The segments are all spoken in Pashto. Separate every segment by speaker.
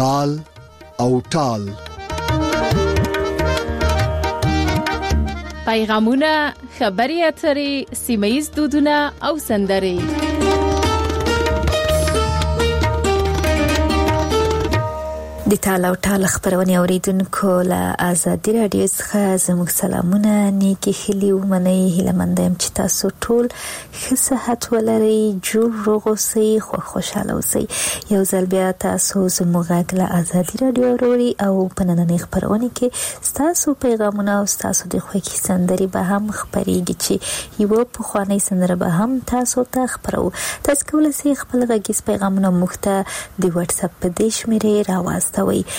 Speaker 1: تال او ټال.
Speaker 2: پیغامونه، خبري اترې، سیمه‌یز دودونه او سندرې.
Speaker 3: د تال او ټال خبرونه اوریدونکو له آزادي رادیو څخه زموږ سلامونه، نیکی خلی ومنئ. هیلمندم چې تاسو ټول ښه صحت ولرئ، جوړ روغ اوسئ، خوشاله اوسئ. یو ځل بیا تاسو زموږ غږ له آزادي رادیو اورئ او په نننۍ خبرونه کې تاسو پیغامونه او تاسو د خوښي سندرې به هم خبرېږي چې یو پخوانی سندره به هم تاسو ته خبرو. تاسو کولای شئ خپل غږیز پیغامونه موږ ته د واتس اپ په دې شمیرې راوستئ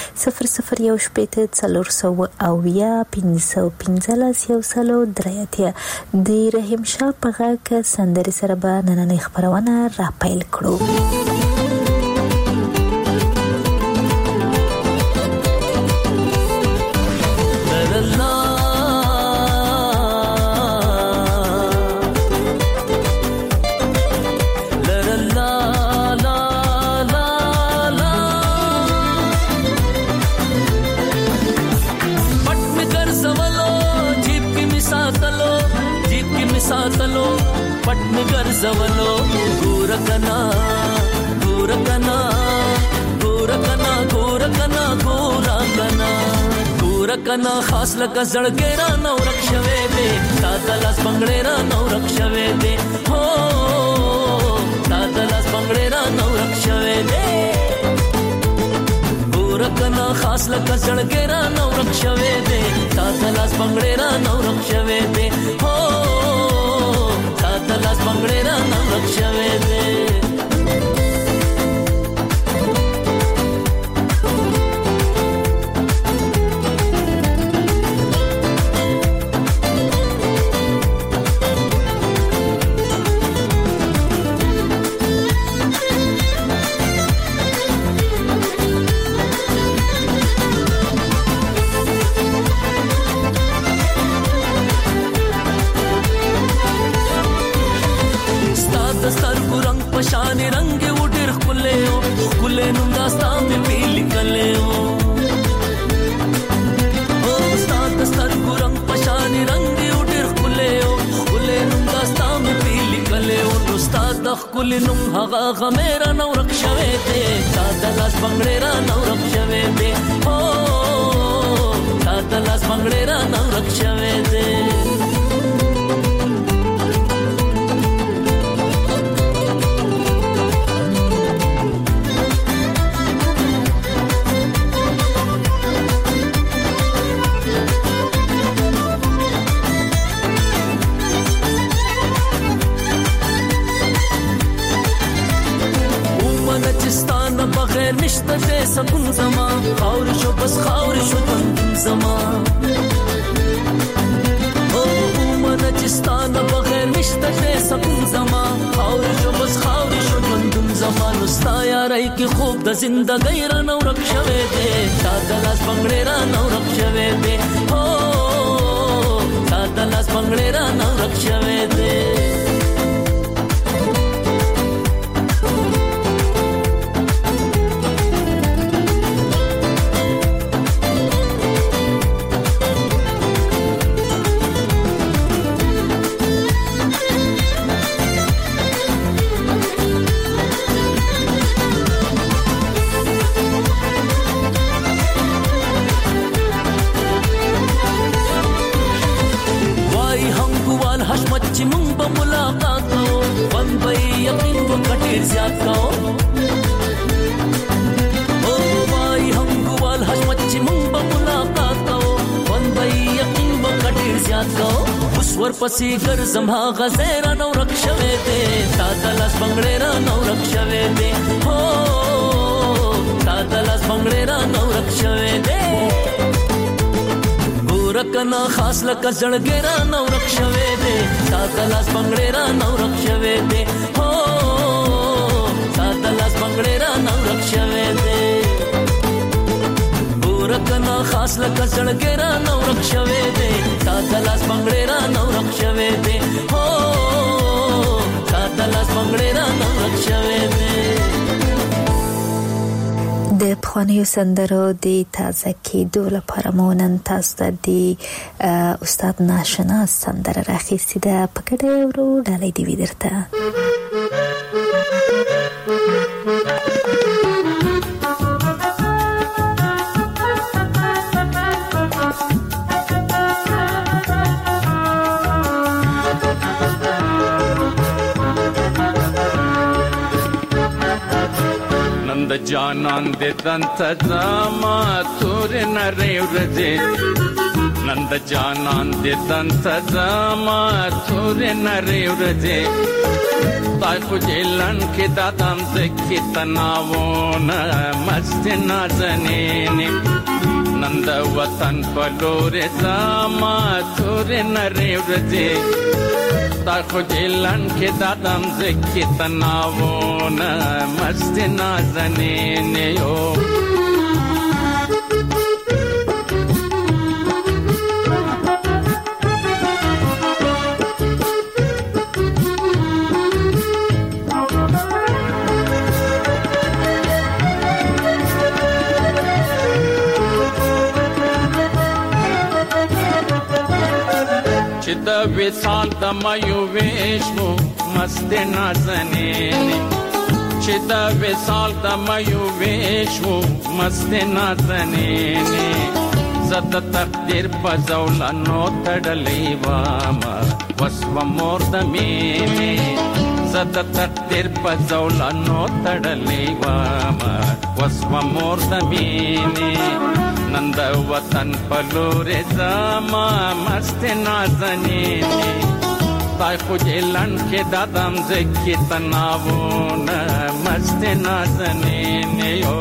Speaker 3: 00141515 د رحیم شاه په غږ سندرې سره به نننۍ خبرونه را پیل کړو.
Speaker 4: زولو ګورکنا ګورکنا ګورکنا ګورکنا ګورکنا ګورکنا خاص لکه زړګرا نو رخصوي دې تا دلاس بنگړې را نو رخصوي دې هو تا دلاس بنگړې را نو رخصوي دې ګورکنا خاص لکه زړګرا نو رخصوي دې تا دلاس بنگړې را نو رخصوي دې هو las bangrera na rakshave de شان رنگ وډر خله او خله نوم داستا مې پیل کله او استاد ستر ګورم پشان رنگ وډر خله او خله نوم داستا مې پیل کله او استاد خله نوم هغه غمیرا نو رخصوي دې تا دلاس بنگړې را نو رخصوي دې او تا دلاس بنگړې را نو رخصوي دې بغیر نشته دې سکون زما خاور شو بس خاور شو تندم زما او منچستان بغیر نشته دې سکون زما خاور شو بس خاور شو تندم زما نستا یارای کی خوب د زندګۍ را نو رخصوي دې تا دلاس بنگړې را نو رخصوي دې او تا دلاس بنگړې را نو رخصوي دې چې مونږ به ملاقات کوو ون به یقین وکړې زیات کوو او وای هم ګوال حشمت چې مونږ به ملاقات کوو ون به یقین وکړې زیات کوو اوس ورپسې ګرځم ها غزیرا نو رخصوي دې تا دلاس بنگړې را نو رخصوي دې هو تا دلاس بنگړې را نو رخصوي دې ګورکنا خاص لکه زړګرا نو رخصوي دې تا دلاس بنگړې را نو رخصوي دې هو تا دلاس بنگړې را نو رخصوي دې ګورکنا خاص لکه زړګرا نو رخصوي دې تا دلاس بنگړې را نو رخصوي دې هو تا دلاس بنگړې را نو رخصوي دې.
Speaker 3: د پخوانیو سندرو د تازه کېدو لپاره مو نن تاسو ته د استاد ناشناس سندره راخیستې ده. په ګډه یې ورو ډالۍ دې وي درته.
Speaker 5: نند جانان دې دنت زما تور نری ورځې نند جانان دې دنت زما تور نری ورځې تای خو جلن کې دادم زکې تناوونه مست نازنینې نند وطن په لور زما تور نری ورځې تای خو جلن کې دادم زکې تناوونه مست نازنینې یو د وصال د مایو ویشمو مست نازنینې چې د وصال د مایو ویشمو مست نازنینې زد تقدیر په زولانو تړلې واما وسو مور د مینې زد تقدیر په زولانو تړلې واما وسو مور د مینې نند وطن پلور زما مست نازنینې تای خو جلن کې دادم زکې تناوونه مست نازنینې یو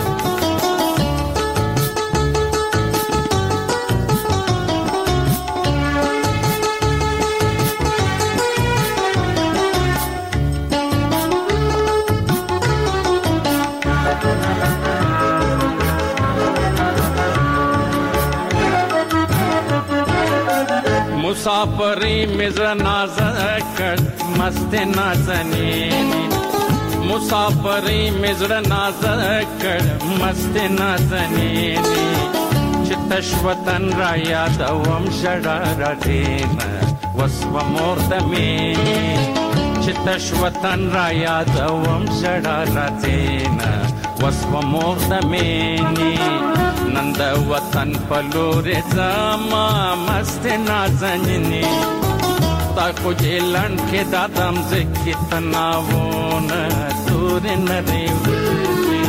Speaker 5: مسافری مزر نازکر مست نازنینی مسافری مزر نازکر مست نازنینی چتش وطن را یادوم شڑا را دینا وسو مور دمینی چتش وطن را یادوم شڑا را دینا وسو مور دمینی نند وطن پلور زما مست نازنینې تا خو جلن کې دادم زکې تناوونه تور نری ورځې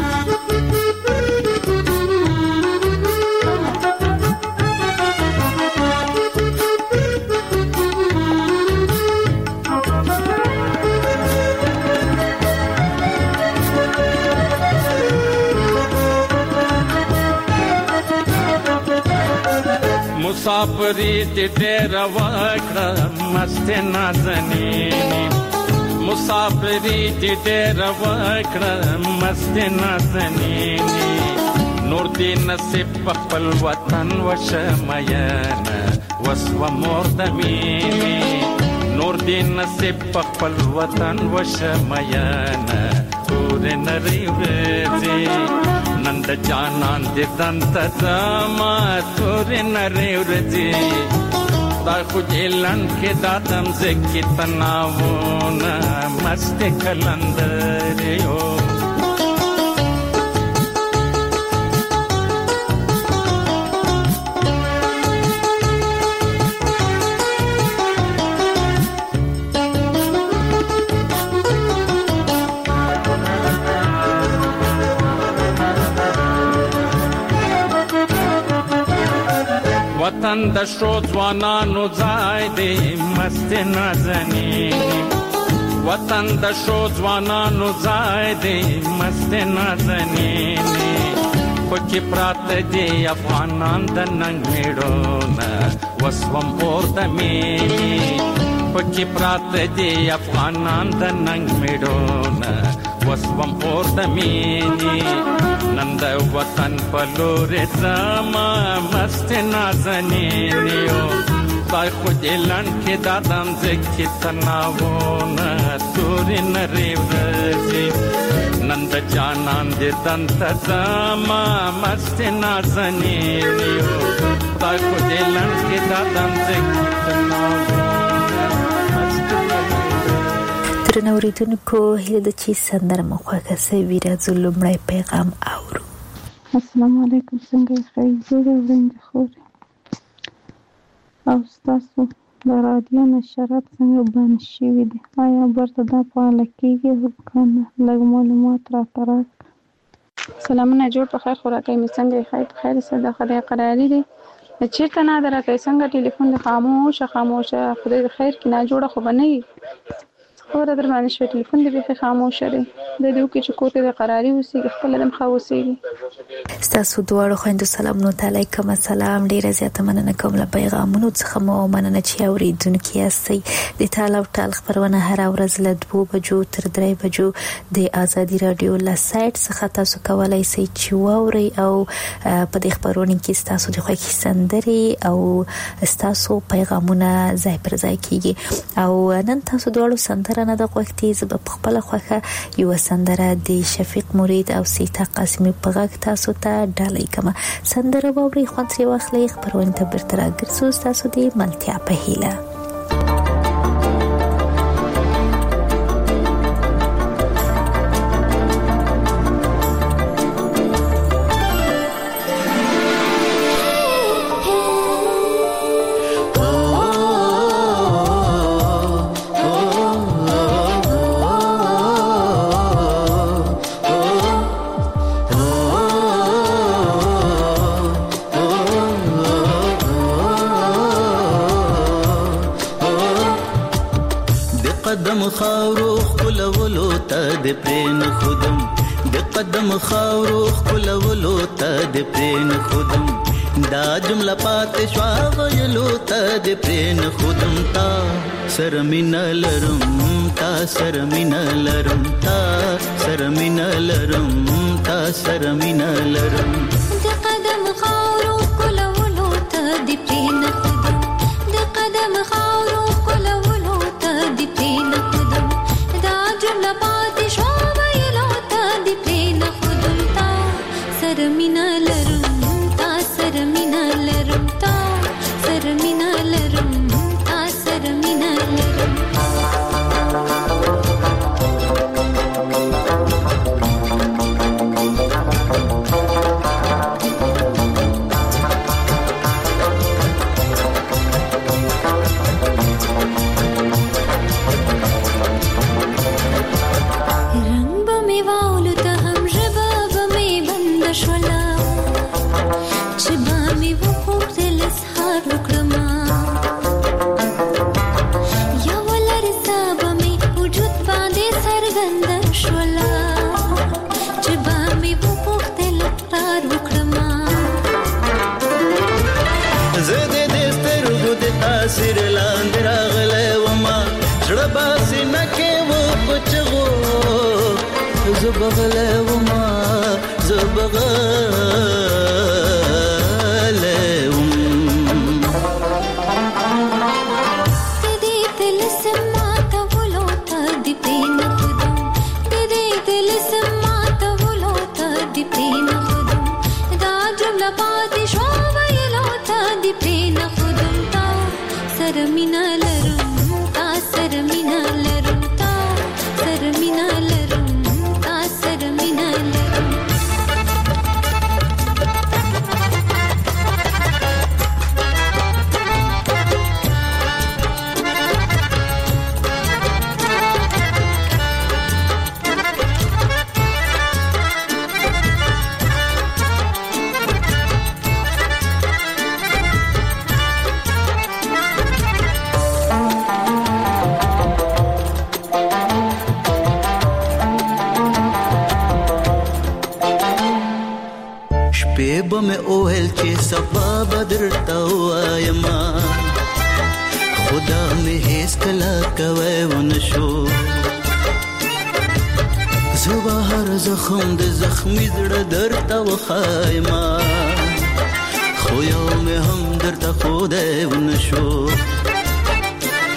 Speaker 5: مسافری دې ډېر وکړه مست نازنینې مسافری دې ډېر وکړه مست نازنینې نور دې نصیب په خپل وطن وشه میینه وسو مور د مینې نور دې نصیب په خپل وطن وشه میینه تور نری ورځې نند جانان دې دنت زما تور نری ورځې تا خو جلن کې دادم زکې تناوونه مست کلندر یو وطن د شو ځوانانو ځای دی مست نازنینې وطن د شو ځوانانو ځای دی مست نازنینې خو چې پراته دي افغانان د ننګ میړونه وسوم اور د مینې خو چې پراته دي افغانان د ننګ میړونه وسوم اور د مینې نند وطن پلور زما مست نازنینې تای خو جلن کې دادم زکې تناوونه تور نری ورځې نند جانان دې دنت زما مست نازنینیو تا کو دې لنډ کې دا دنت کتنا
Speaker 3: درنو اوریدونکو هیله ده چې سندره مو خوښه سوي راځو لومړی پیغام اورو.
Speaker 6: السلام علیکم، څنګه یې؟ ښه جوړې وړاندې خورې او ستاسو د رادیو نشرات څنګه بند شوي دي؟ آیا برته دا فعاله کېږي که نه؟ لږ معلومات راته راکړه.
Speaker 7: سلامونه، جوړ په خیر، خوراکۍ مې څنګه یې؟ ښایي په خیر یې. د خدای قراري دی. چېرته نه ده راکوي؟ څنګه ټلیفون دې خاموشه خدای د خیر کې نه جوړه خو به نه وي. خبره در باندې شوې، ټلیفون دې بیخي خاموشه دی. د دې وکړي چې کور کې د قراري اوسېږي، خپله دم ښه اوسېږي.
Speaker 3: ستاسو دواړو خویندو سلامونه ته علیکم السلام. ډېره زیاته مننه کوم له پیغامونو څخه مو مننه چې اورېدونکي یاستئ. د ټال او ټال خپرونه هره ورځ له 2 بجو تر 3 بجو د ازادي راډیو له سایټ څخه تاسو کولی شئ چې واورئ او په دې خپرونه کې ستاسو د خوښې سندرې او ستاسو پیغامونه ځای پر ځای کېږي. او نن تاسو دواړو سندره نه د غوښتي، زه به په خپله خوښه یوه سندره د شفیق مرید او سیتا قاسمي په غږ تاسو ته ډالۍ کومه. سندره واورئ، خوند ترې واخلئ. خپرونې ته بیرته راګرځو ستاسو د ملتیا په هیله.
Speaker 8: خاورو خلولو ته د پرین خودم، د قدم خاورو خلولو ته د پرین خودم، دا جمله پاتې شوا ویلو ته د پرین خودم. تا سره مینه لرم، تا سره مینه لرم، تا سره مینه لرم، تا سره مینه لرم.
Speaker 9: د قدم خاورو خلولو ته د پرین خودم، د قدم خاورو خلولو ته د پرین خودم، دا جمله پاتې شوا ویلو ته د پرین خودم. تا سره مینه لرم، تا سره مینه لرم، تا سره مینه لرم، تا سره مینه لرم.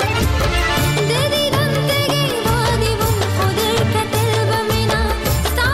Speaker 9: Stop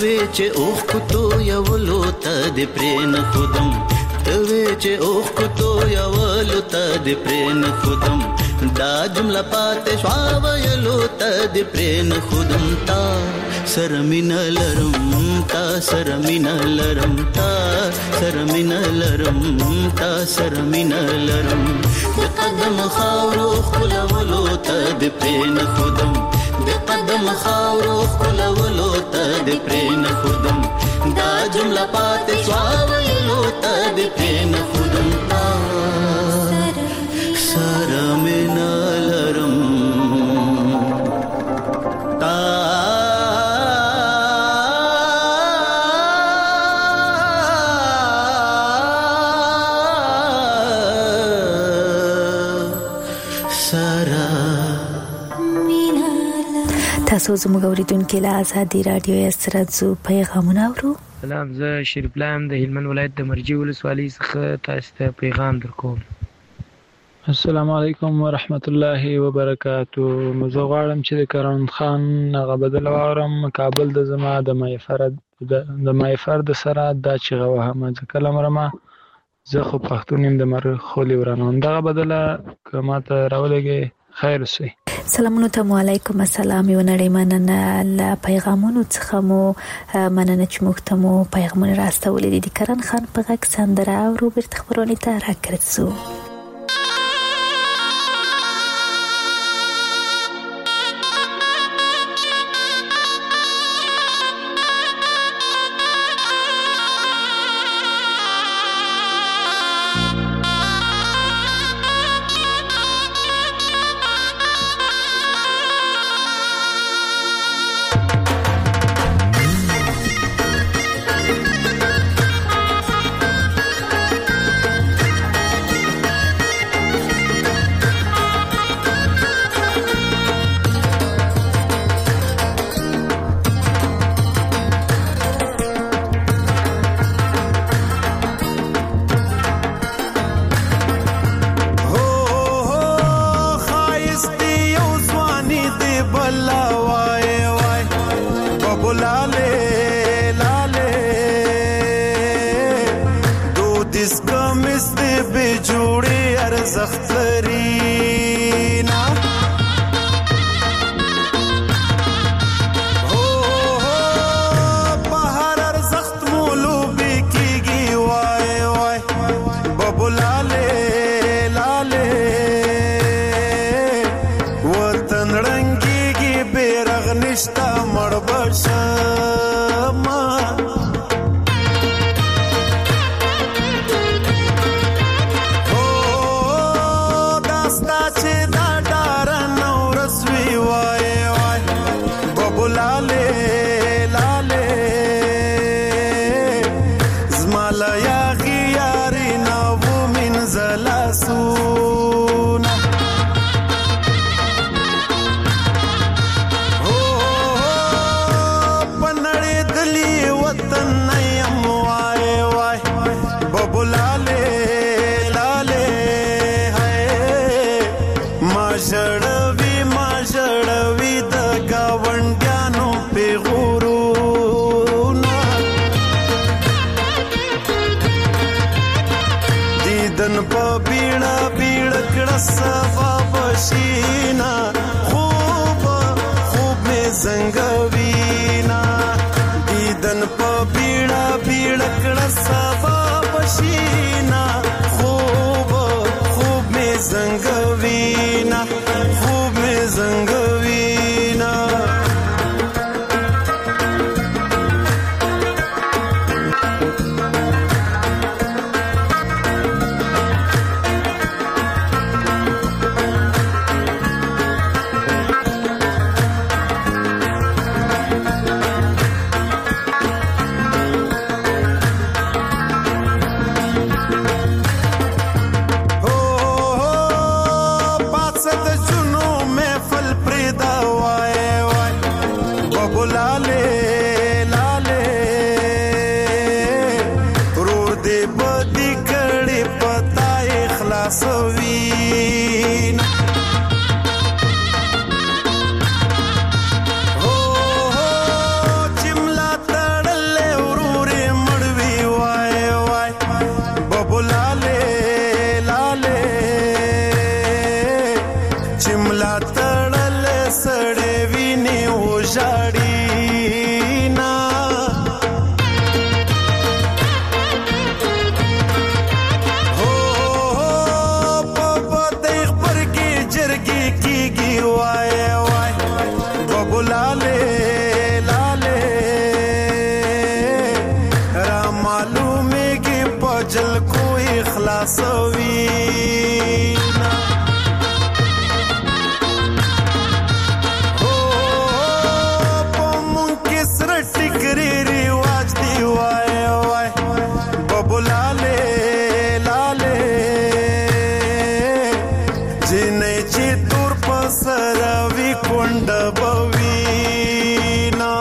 Speaker 8: توی چې اوخ کو تو یولو ته د پرین خودم توی چې اوخ کو تو یولو ته د پرین خودم دا جمله پاتې شوا ویلو ته د پرین خودم تا سرمین لرم تا سرمین لرم تا سرمین لرم تا سرمین لرم د قدم خاورو خلولو ته د پرین خودم د قدم خاورو خلولو ته د پرین خودم دا جمله پاتې شوا ویلو ته د پرین خودم تا سرمین لرم تا
Speaker 3: تاسو زموږ اوریدونکو له آزادي رادیو سره زو پیغامونه اورو.
Speaker 10: سلام، زه شریف لایم د هلمند ولایت د مرجی ولسوالۍ څخه تاسو ته پیغام درکوم.
Speaker 11: السلام علیکم ورحمت الله وبرکاتو. زه غواړم چې د کرن خان هغه بدل واورم کابل د زما د مایفر د سره دا چې غوهم ځکه لمرمه زه خو پښتون يم د مر خولي ورانوم دغه بدله کما ته راولېږي خیر سي.
Speaker 3: سلامونه ته علیکم السلام یو نړۍ مننه له پیغامونو څخه مو مننه چې موږ ته مو پیغامونه راستولې دي. کرن خان په غږ سندره او روبرت خبرونه ته راکړڅو.
Speaker 12: خلاصوي او په مونږ کې سره ټکري رواج دی وای وای ببلاله لاله جنې چې تور پسروي کونډ بوینا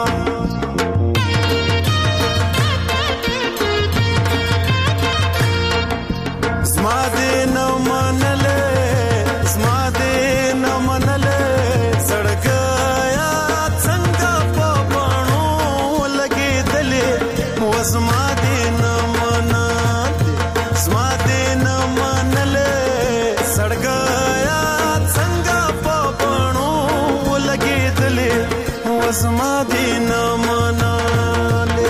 Speaker 12: زما دین مناله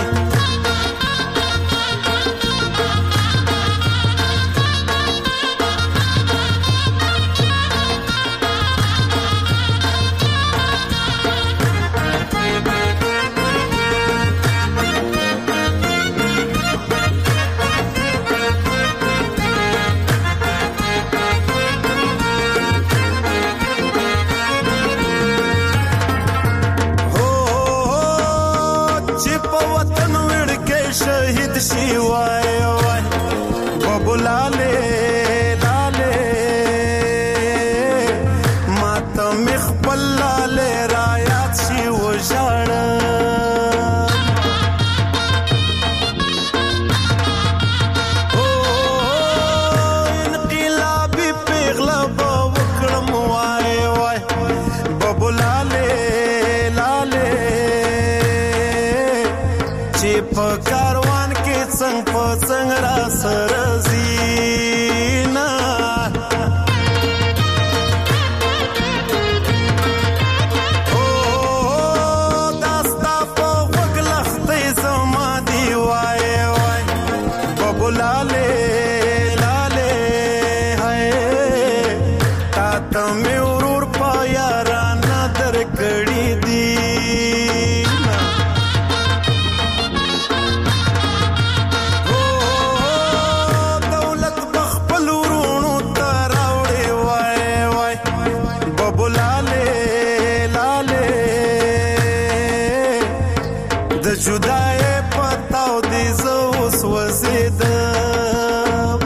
Speaker 12: شهید شي وای وای ببلاله لاله ماته مخبل لاله رايات شي وژړ او انقلابي پیغله وکړم وای وای ببلاله لاله چې په کاروان کې څنګ په څنګ را سره زینا او داستا په وګلختې زما دی وای وای ببلاله لاله هاي تا ته مې ورور په یارانه درکړې دي جدای پتاو دی زوس وزیدم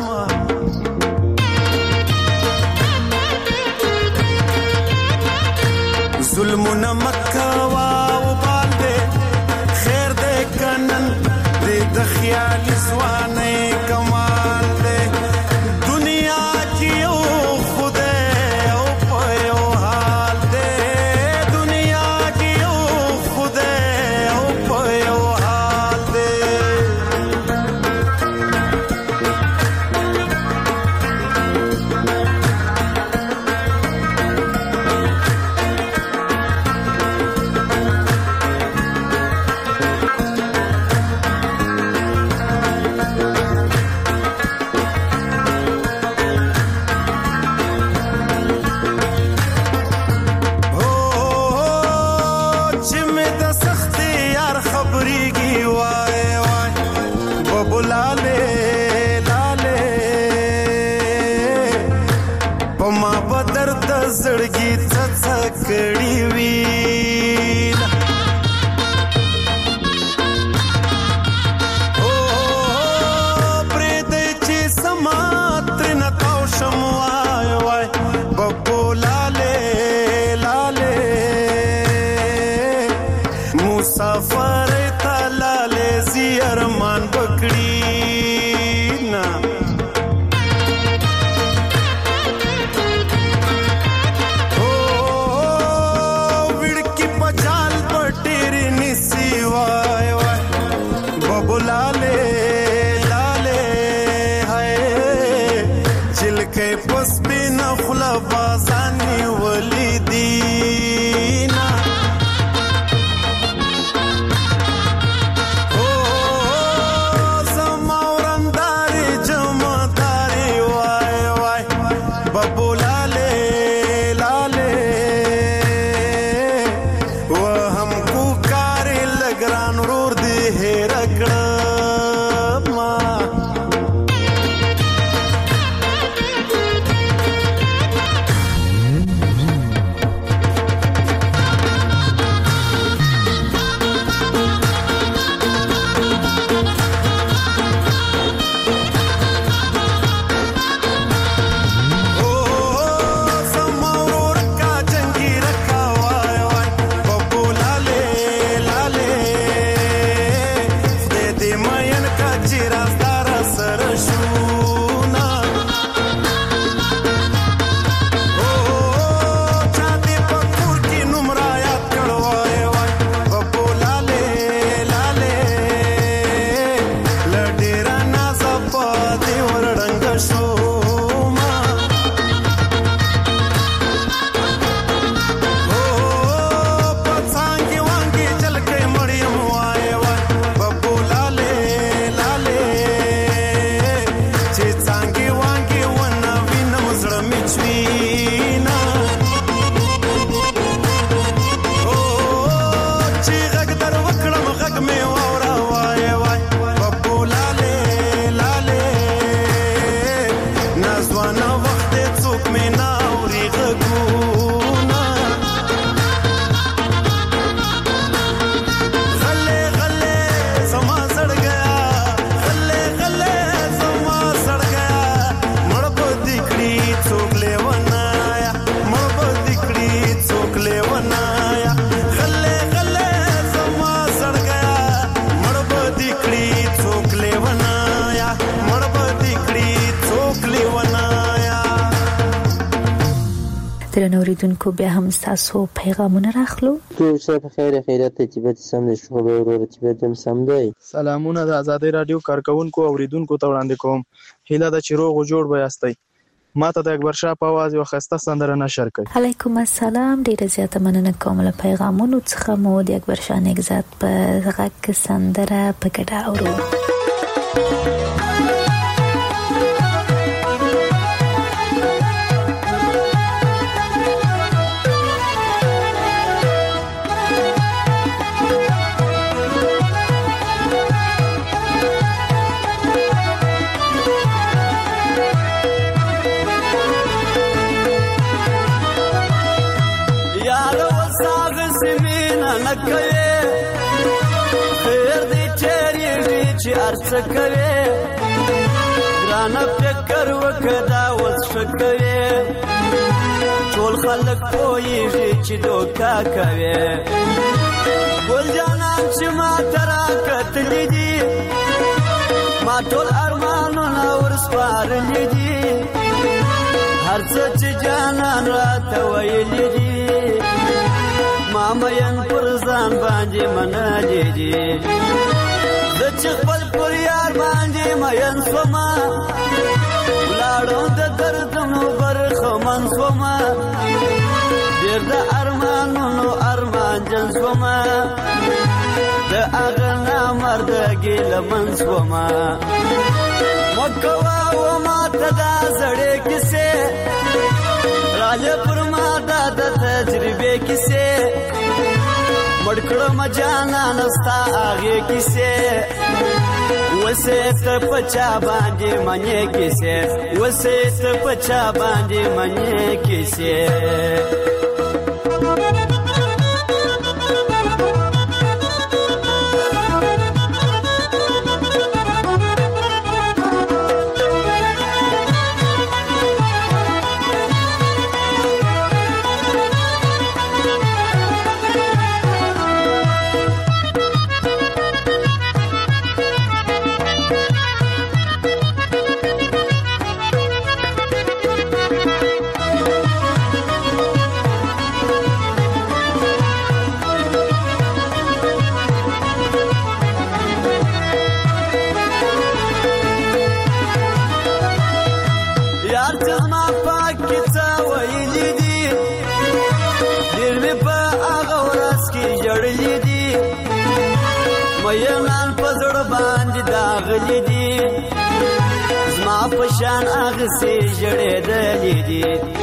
Speaker 12: ظلمنا مکوا وبال دے خیر دے کنن دے د خیال زوانه کمال دے دنیا کی او خدای او پيو حال دے دنیا کی او خدای او پيو حال دے زړګي څڅکړی وی او پرې دې چې سمات نه تاو شم وای وای ببلاله لاله مسافر تلاله زیرمان بکړی نا ببلاله لاله هاي چلکه پس بنا خلا بازانی ولیدینا او زماورنداري جمداري وای وای ببلاله لاله وهم کو کار لګران ورور دی هیر کړه
Speaker 3: درنو اوریدونکو بیا هم تاسو پیغامونه راخلو.
Speaker 13: ټول څه په خیر خیرات ته طبیعت سم دي، شو به ورو طبیعت هم سم دی.
Speaker 14: سلامونه د آزادۍ رادیو کارکونکو اوریدونکو ته وړاندې کوم. هیله ده چې روغ او جوړ به یاستئ. ما ته د اکبر شاه په आवाज یو خسته سندره نشر کړي.
Speaker 3: علیکم السلام، ډیره زیاته مننه کوم له پیغامونو څخه. مو د اکبر شاه نگزاد په غږ سندره په ګډه اورو.
Speaker 15: خیر دی چیرې چې ارڅ کوي ګرانه فکر وکړه اوس شکوي ټول خلک پوهیږي چې دوکا کوي ګل جانان چې ما ترا کتلې دي ما ټول ارمانونه ورسپارلې دي هر څه چې جانان راته ویلې دي ما مین پر ځان باندې منلې دي د چې خپل پر یار باندې مین سوما ولاړو د دردونو برخمن سوما ډېر د ارمانونو ارمان جن سوما د هغه نامردګي لمن سوما مکوا و ما ته دا زړې کیسې راځه پر ما دا د تجربې کیسې مړکړم جانان ستا هغه کیسې وسه ته پچا باندې منې کیسې وسه ته پچا باندې منې کیسې زما پشان اغسی جړې دلې دي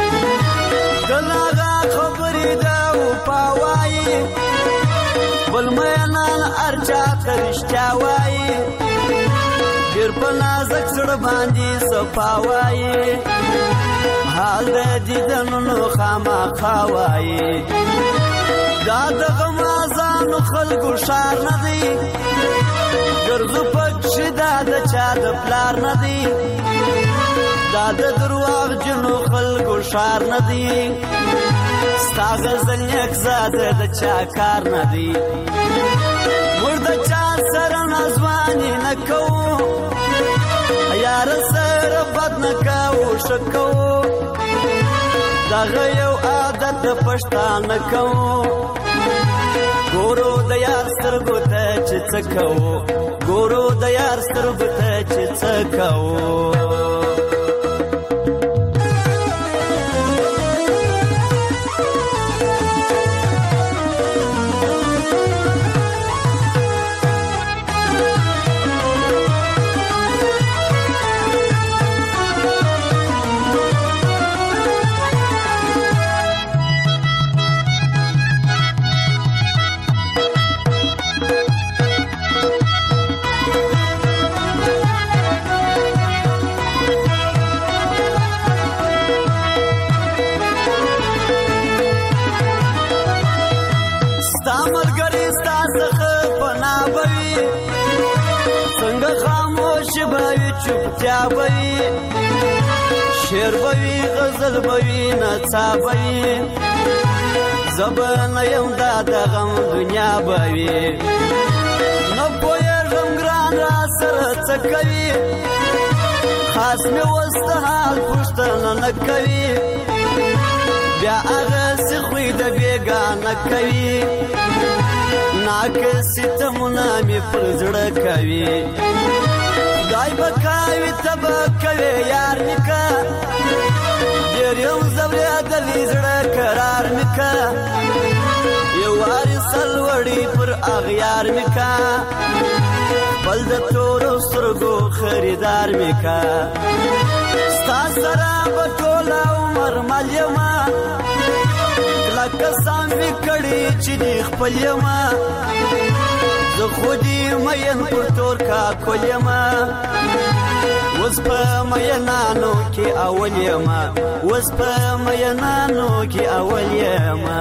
Speaker 15: دلغه خبرې دا او پاوای بل مینان ارچا ترشتیا وای ډېر په نازک سړ باندې صفاوای حال دې دنو خامہ خاوای دا دغه مازانو خلکو شار نه دی ګرځو پکښې دا د چا د پلار نه دی دا د درواغ جنو خلکو شار نه دی ستا غزل یک زاده د چا کار نه دی موږ د چا سره نازواني نه کوو یار سره بد نه کوو ښه کوو دغه یو عادت د پښتانه کوو ګورو د یار سترګو ته چې څه کوو ګورو د یار سترګو ته چې څه کوو چوپتیا بوي شعر بوي غزل بوي نڅا بوي زبان یم دا د غم دنیا بوي نو پوهېږم ګران را سره څه کوي خاص مې اوس د حال پوښتنه نه کوي بیا هغه څه خوی د بېګانه کوي ناکسي تمونه مې پر زړه کوي خدای به کوي ته به کوې یار مې که ډېر یم ځورېدلی زړه قرار مې که یو وارې سلوړي پر اغیار مې که خپل د تورو سترګو خریدار مې که ستا سره به ټوله عمر مل یمه لکه سام مې کړي چې دې خپل یمه زه خو دې مین پر تور کاکل یمه اوس په مینانو کې اول یمه اوس په مینانو کې اول یمه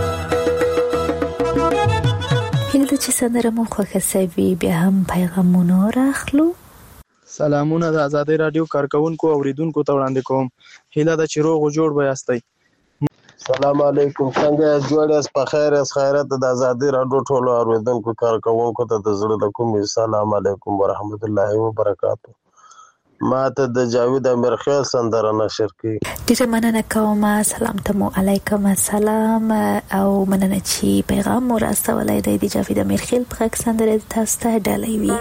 Speaker 3: هیله ده چې سندره مو خوښه سوي بیا هم پیغامونه راخلو
Speaker 14: سلامونه د ازادۍ راډیو کارکونکو اوریدونکو ته وړاندې کوم هیله ده چې روغ او جوړ به یاستئ
Speaker 16: سلام علیکم څنګه جوړ یاست په خیر یاست خیرات د ازادۍ راډیو ټولو اوریدونکو کارکونکو ته د زړه له کومې سلام علیکم ورحمت الله وبرکاتو ما ته د جاوید امیرخیل سندره نشر کړي
Speaker 3: ډیره مننه کوم سلام ته مو علیکم السلام او مننه چې پیغام مو راستولی دی د جاوید امیرخیل په غږ سندره تاسو ته ډالۍ وي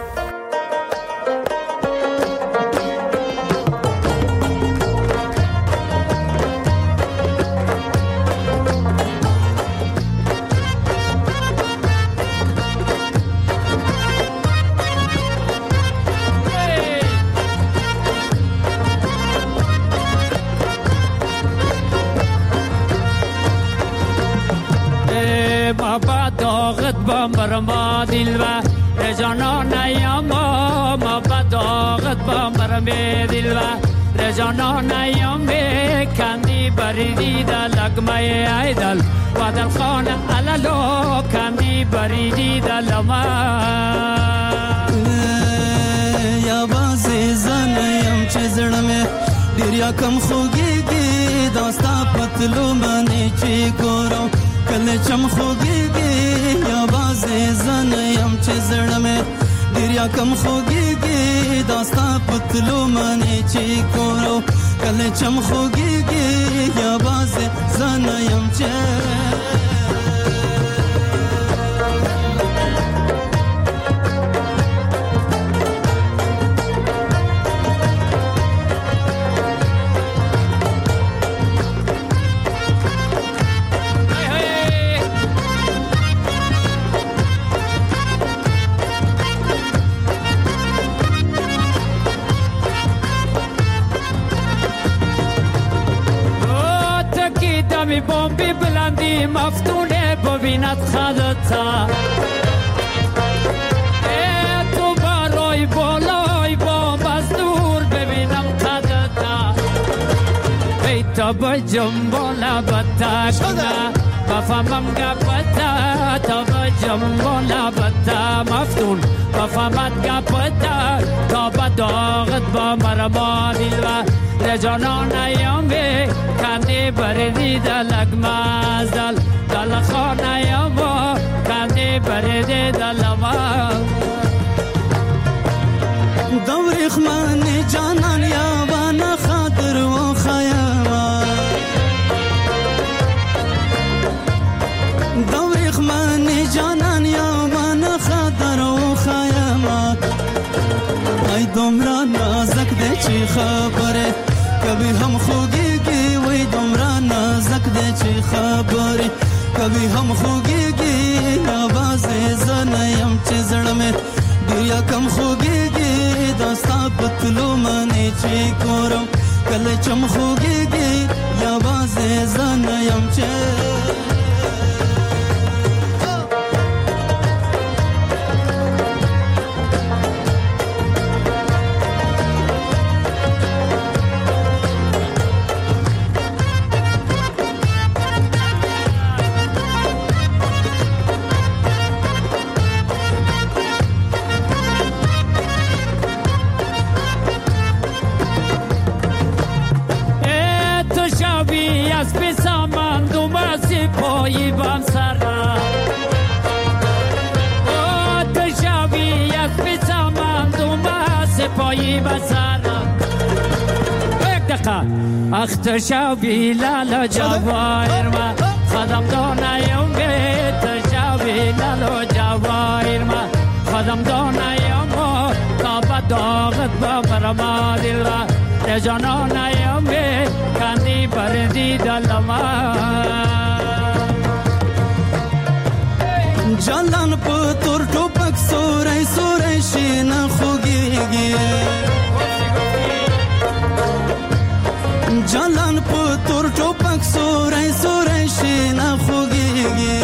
Speaker 17: برما دلوا رجانا نیاما ما بداغت با مرمی دلوا رجانا نیامی کندی بریدی دا لگمه ایدل و دل خان علالو کندی بریدی دا لما
Speaker 18: یا بازی زنیم چه زرمه دریا کم خوگیگی داستا پتلو منی چی گورو کل چم خوگیگی یا بازی زنیم چه زرمه دریا کم خوگیگی داستا پتلو منی چی گورو کل چم خوگیگی یا بازی زنیم چه
Speaker 17: می بومبی بلندی مفتونه ببیند خدتا تو برای بالای بومب از دور ببینم خدتا بیتا بجم بالا بتا کنه بفهمم گپتا تا بجم بالا بتا مفتون بفهمت گپتا تا بداغت با مرما دیلوه رجانا نیامی کندی بریدی دلگ مازدل دل خانه یاما کندی بریدی دل ما
Speaker 18: دوری خمانی جانان یابان خاطر و خیاما دوری خمانی جانان یابان خاطر و خیاما ای دمرا نازک ده چی خبره کبھی ہم خوگیگی وی دمرا نازک دے چی خبری کبھی ہم خوگیگی آواز زنیم چی زڑ میں دیا کم خوگیگی داستا پتلو منی چی کورم کل چم خوگیگی آواز زنیم چی
Speaker 17: پایی بام سرا او تشاوی از بیسامان دوما سپایی بسرا یک دقیقه اختشا بلال جواهر ما خدم دونایم اختشا بلال جواهر ما خدم دونایم کعبه داغت ببرما دل را رجانانایم کاندی بردی دلما
Speaker 18: جلان پتور ټوپک سورای سورای شین خوږیږي جلان پتور ټوپک سورای سورای شین خوږیږي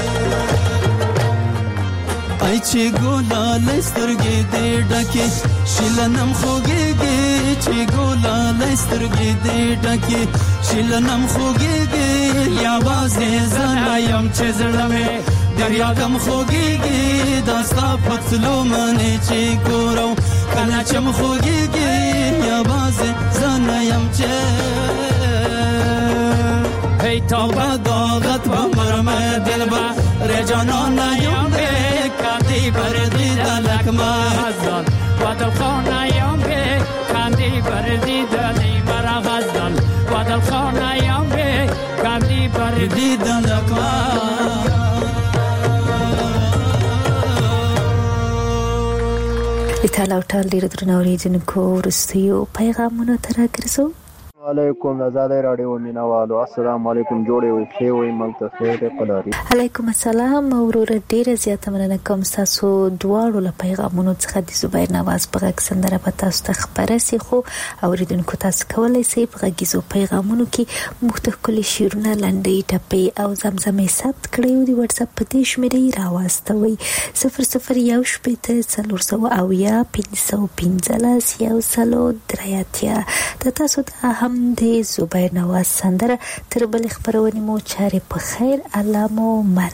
Speaker 18: ای چې ګولا لسترګې دې ډکه شیلنم خوږیږي چې ګولا لسترګې دې ډکه شیلنم خوږیږي یا وازه زنایم چې زړمه دریا کم خوږیږي داستا پتلو منه چې ګورو کله چې م خوږیږي یا باز زنایم چې هی توبه داغت بمرمه دل با رجانان یم کاندی بردی دلک ما غزل و دل خانه یم کاندی بردی دلی مرا غزل و دل خانه یم کاندی بردی دلک ما
Speaker 3: لټاله او ټال ډېر درنو اوریدونکو وروستیو پیغامونو ته راګرځو.
Speaker 14: علیکم آزاد رادیو مینوالو السلام علیکم جوړې وي ښې وي مونږ ته خیر قلاري
Speaker 3: علیکم السلام وروره ډیره زیاته مننه کوم تاسو دواړو له پیغامونو څخه د زبیر نواز په غږ سندره په تاسو ته خبره سي خو اوریدونکو تاسو کولای شئ په غږیزو پیغامونو کې مختلف شعرونه لنډۍ ټپې او زمزمې ثبت کړئ او د واتس اپ په دې شمیرې راواستوئ 00141515 د تاسو د د زبیر نواز سندره تر بل خبرونې مو چارې په خیر الله مو مل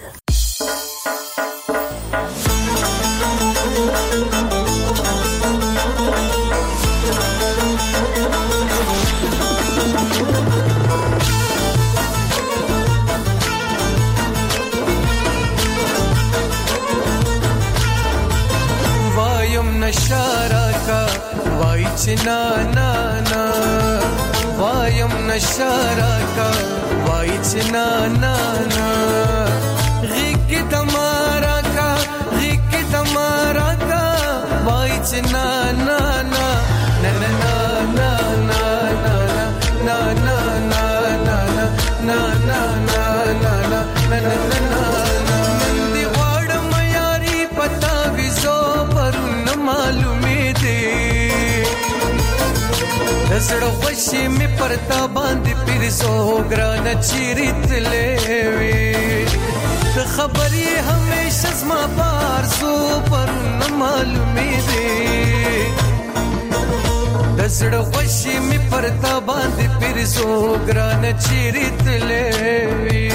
Speaker 19: وایم نشارا کا وای چنا نا نا وایم نشارا کا وای چنا نا نا غیق تمارا کا غیق تمارا کا وای چنا نا نا نا نا نا نا نا نا نا نا نا نا نا نا نا دی غوړ میاري پتا وزو پرون معلومه دي زړه خوشي می پرتا باندې پیرسو ګران چیرت لوي ته خبري همیشه زما پارسو پر نه معلومه دي زړه خوشي می پرتا باندې پیرسو ګران چیرت لوي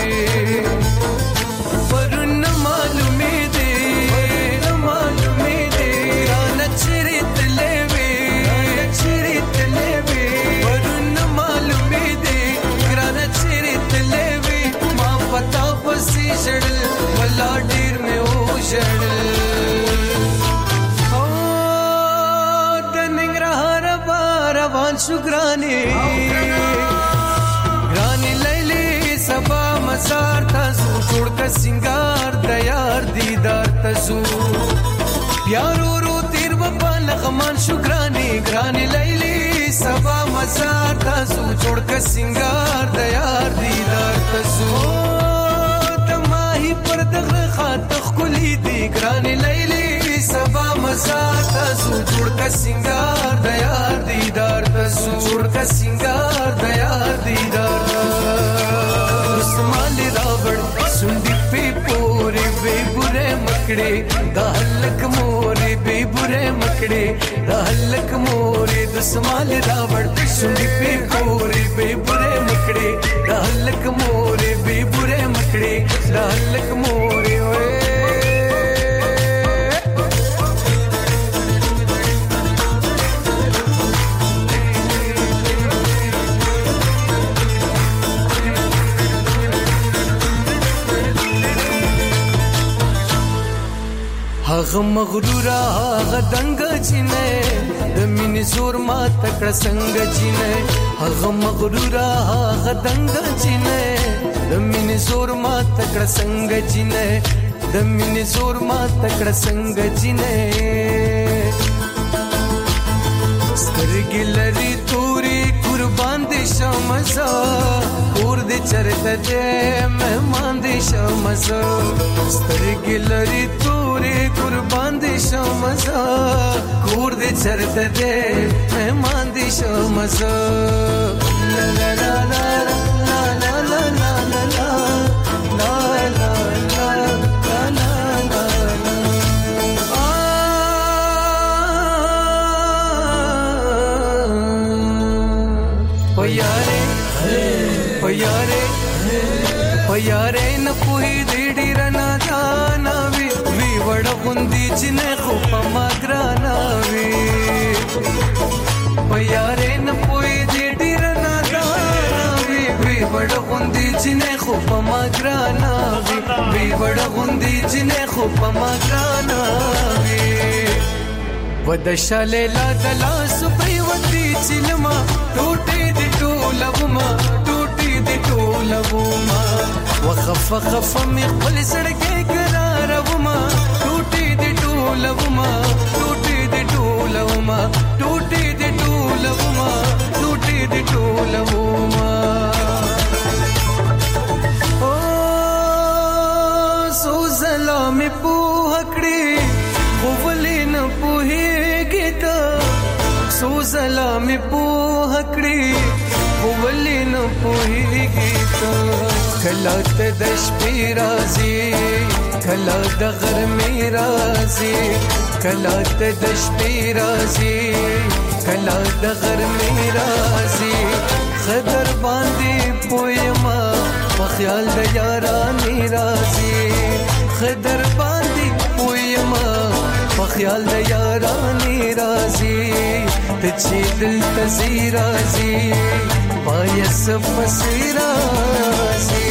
Speaker 19: پر نه معلومه دي معلومه دي ګران چیرت لوي چیرت لوي ورن معلومه دي ګران چیرت لوي ما پتا پسې شړل ولا ډیر مې او شړل او د ننګرهار روان شو ګراني ګراني لیلی سبا مسار تاسو جوړ کا سنگار د یار دیدار تاسو پیارو رو تیر بپا لغمان شو ګراني ګراني لیلی سبا مسار تاسو جوړ کا سنگار د یار دیدار تاسو تماهي پر دغه خاطخ کلی دی ګراني لیلی سبا مسار تاسو جوړ کا سنگار د یار دیدار تاسو جوړ کا سنگار د یار دیدار رسمال راوړ سندې په پورې به ګره مکړې د هلک مورې به ګره مکړې د هلک مورې د سمال راوړ سندې په پورې به ګره مکړې د هلک مورې به ګره مکړې د هلک مورې وې هغه مغرور هغه دنګ چینه د مینې زور ما تکړه څنګه چینه هغه مغرور هغه دنګ چینه د مینې زور ما تکړه څنګه چینه د مینې زور ما تکړه څنګه چینه سترګې لري توري قربان دي شمزه کور دې چرته دې مهمان دي شمزه سترګې لري توري قربان دي شمزه کور دې چرته دې مهمان دي شمزه لا لا لا لا لا لا لا لا لا یاره نه پوهې دې ډېر نه جانا وي وړه غوندې چې نه خو په ما ګرانه وي یاره نه پوهې دې ډېر نه جانا وي وړه غوندې چې نه خو په ما ګرانه وي وړه غوندې چې نه خو په ما ګرانه وي ودشاله لا دلا سپریوتی چلما ټوټې دې ټولوما ټوټې دې ټولوما وخف خف می خپل سړکې قراروما ټوټې دې ټولوما ټوټې دې ټولوما ټوټې دې ټولوما ټوټې دې ټولوما او سو سلام په هکړې خولین په هګیتا سو سلام په هکړې خولین په هګیتا کله ته د شپې راځي کله د غرمې راځي کله ته د شپې راځي کله د غرمې راځي خبر باندې پویما په خیال د یارانې راځي خبر باندې پویما په خیال د یارانې راځي ته چې دل ته زی راځي پایس پسې راځي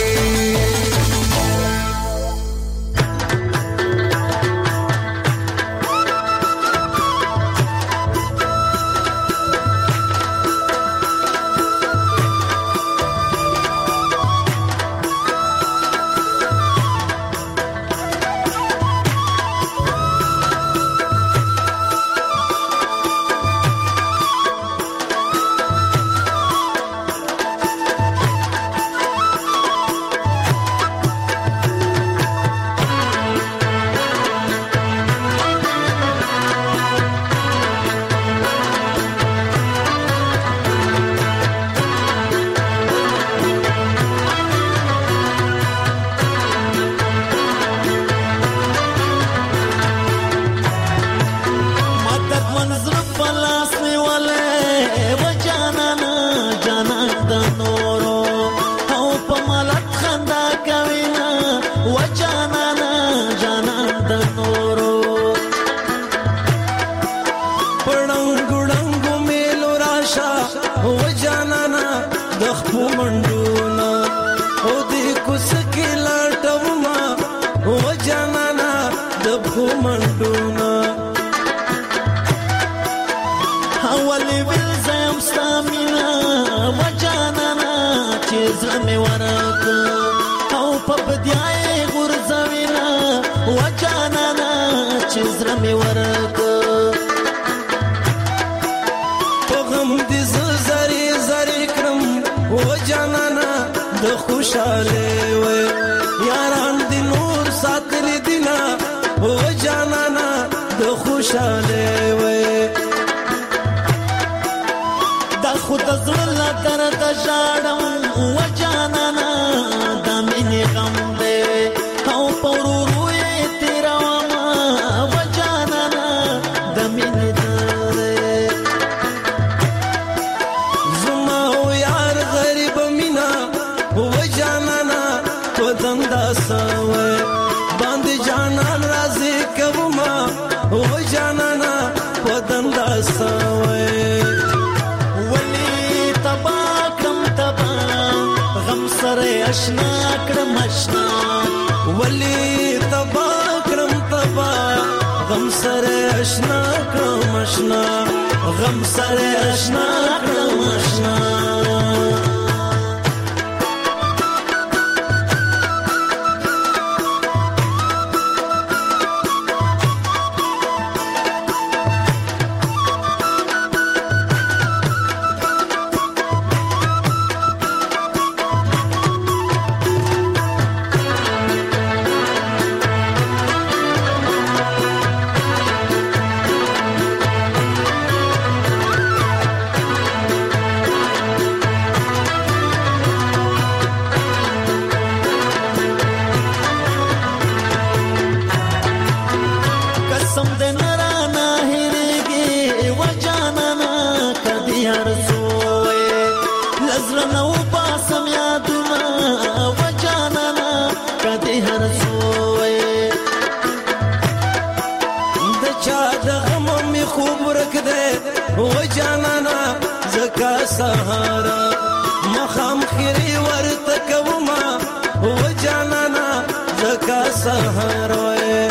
Speaker 15: اشنا کړم اشنا غم سره اشنا کړم اشنا سهارا مخام خيري ورتكوما وجانانا زكا سهارا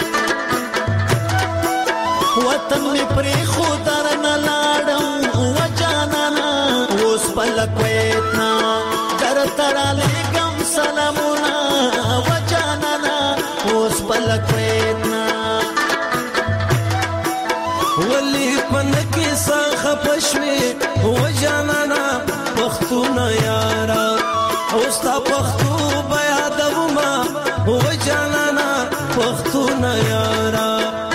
Speaker 15: وطن می پری خودرنا لاړم وجانانا اوس پلکویتنا در تراله ګم سلامونه وجانانا اوس پلکویتنا ولی پنکی ساخ پښوی وجانانا پختونه یارا اوستا پختو بیا دوما وجانانا پختونه یارا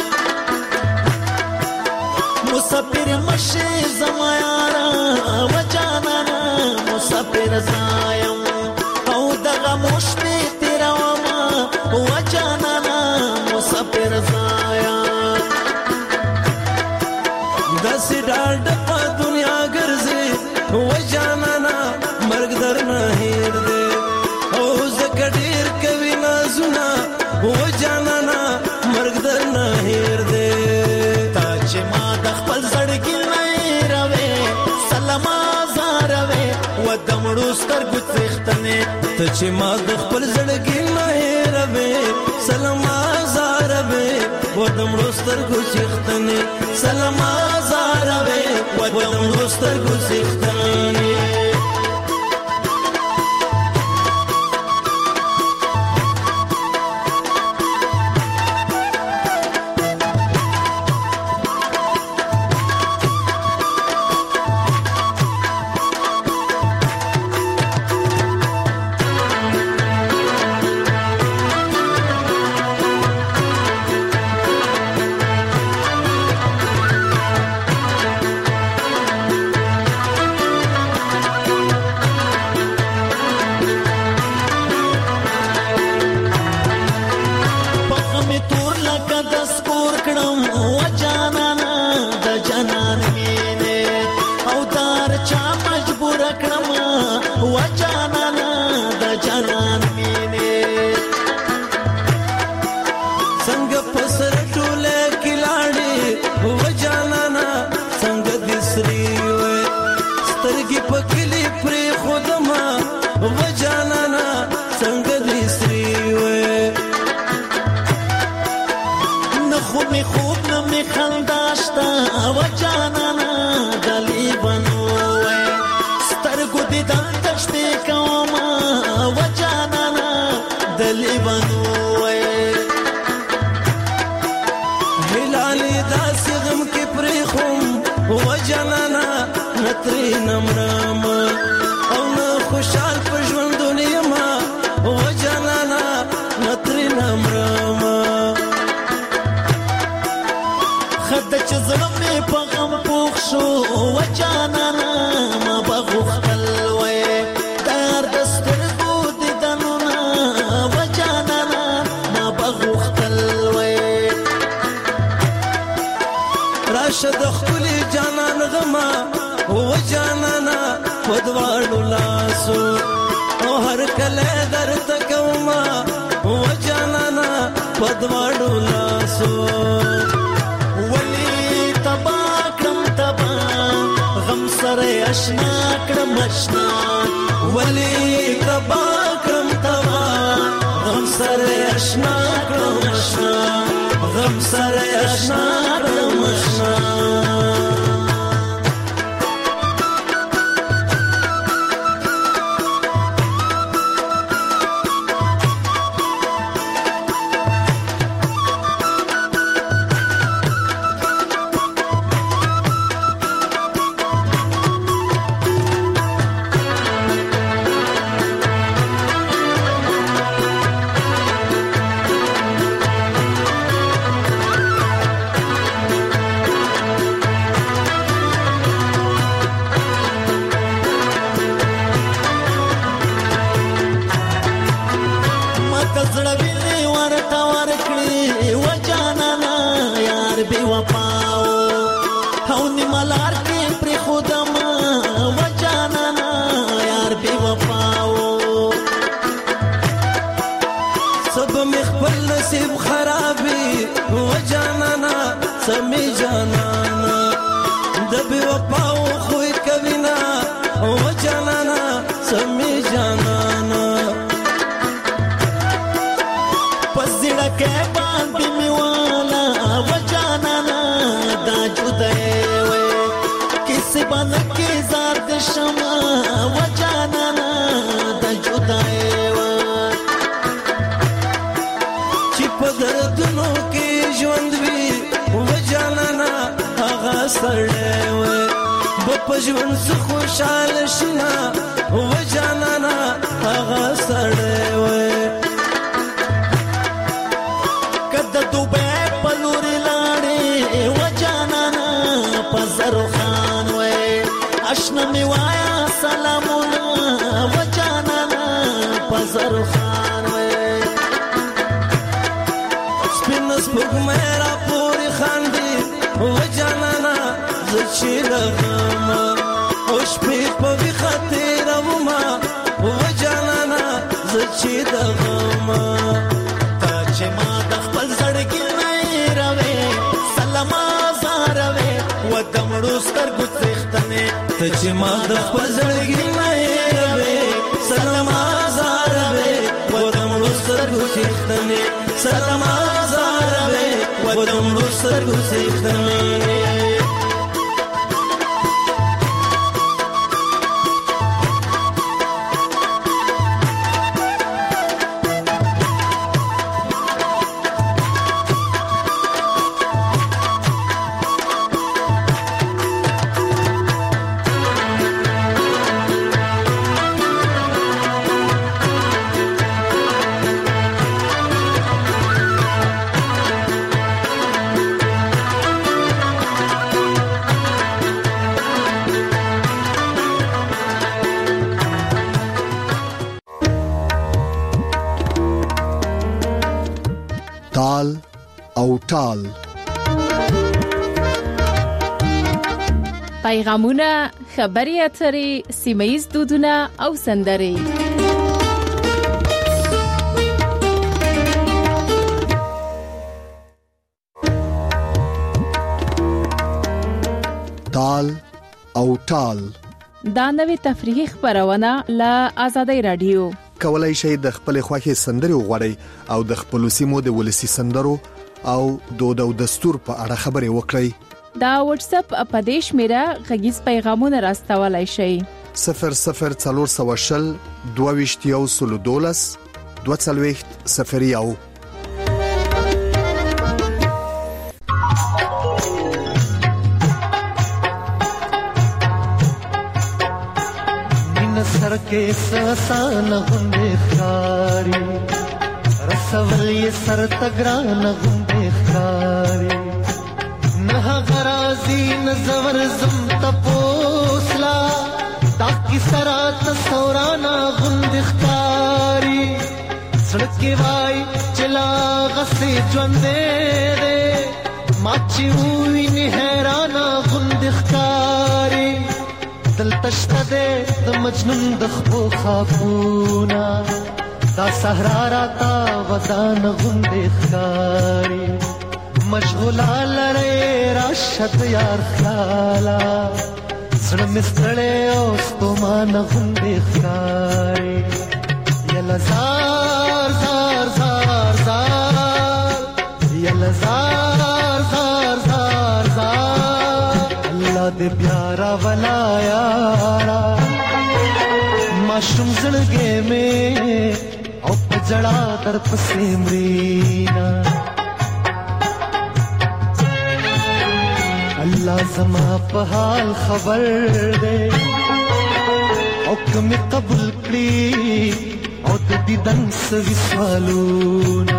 Speaker 15: مسافر مشه زما یارا وجانانا مسافر زایم او دغه مش می تیروما وجانانا مسافر زایم داسې ډاډ په دنیا ګرځي وجانانا مرګ در نه هیر دی او زکه ډیر کوي نازونه وجانانا مرګ در نه هیر دی تا چې ما د خپل زړګي نه راوي سلام زاروي و دمړو سترګو تختنه ته چې ما د خپل زړګي نه راوي سلام زاروي و دمړو سترګو تختنه سلام زاروي و دمړو سترګو تختنه اشنا کړم اشنا غم سره اشنا کړم اشنا پجون سو خوشحال شنا و جانانا هغه سړی وای کده دوبه پلور لاړې و جانانا پزر خان وای آشنا می وایا سلامونه و جانانا پزر خان وای سپین سپوږ میرا پوری خاندي و جانانا زچې لغم اوش په وی خاطر وما و جانانا زچې دغم تا چې ما د خپل زړګي نه راوي سلام زاروي و دمړو سترګو تختنه ته چې ما د خپل زړګي نه راوي سلام زاروي و دمړو سترګو تختنه سلام زاروي و دمړو سترګو تختنه
Speaker 1: تال او ټال
Speaker 2: پیغامونه خبري اترې سیمایي دودونه او سندرې
Speaker 1: تال او ټال
Speaker 2: دا نوې تفریحي خبرونه له آزادۍ رادیو
Speaker 1: کولای شئ د خپل خوښي سندرې وغوړئ او د خپل سیمو د ولسی سندرو او دود او دستور په اړه خبرې وکړئ
Speaker 2: دا واتس اپ اپدیش میرا غږیز پیغامونه راستولای شئ
Speaker 1: 00420 22 20
Speaker 19: سر के ससान गुंडे खारी रसवली सर तगरान गुंडे खारी नह गराजी नजवर जुम तपोसला ताकि सरात सौराना गुंडे खारी सड़के वाई चला गसे ज्वंदे दे माची हुई निहराना गुंडे खारी دل تشته د مجنون د خپو خاپونا دا صحرا راتا ودان غوندې ښکاري مشغوله لړۍ راشد یار خیاله زړه مې ستړی او ستومانه غوندې ښکاري یله زار زار زار زار
Speaker 20: ویل زار زار زار زار الله دې پیارا ولا یارا ماشوم زړګې مې او په جړا در پسې مرینا الله زما په حال خبر دې او کوم قبول کړی او د دیدن سوي سوالونه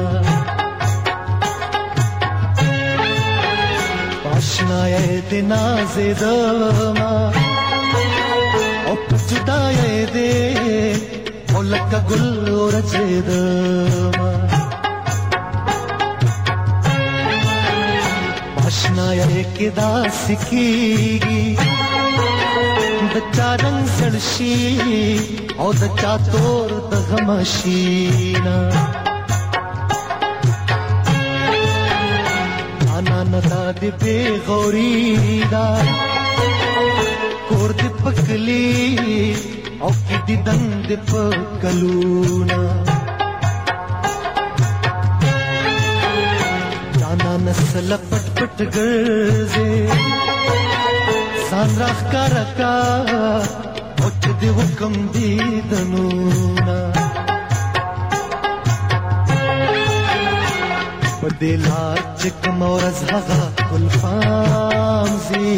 Speaker 20: پاشنای دې نازیدما او په جدای دې او لکه ګل ورځېدما پاشنای کې داسې کېږي د چا رنګ سړ شي او د چا تور د غم شينا انا ندا دې بے غوري دا کور دې پکلی او کې دې دند پکلونا جانا نسل پټ پټ ګرځي سان راخ کرکا او چې دې حکم دې دنونا بدلار چکم اور از هغه ګلفام زی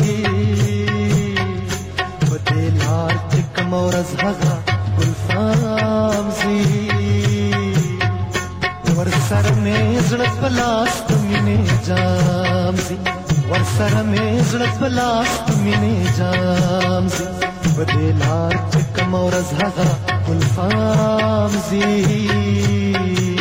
Speaker 20: بدلار چکم اور از هغه ګلفام زی ور سر مې زړه پلاست مینه جام زی ور سر مې زړه پلاست مینه جام زی بدلار چکم اور از هغه ګلفام زی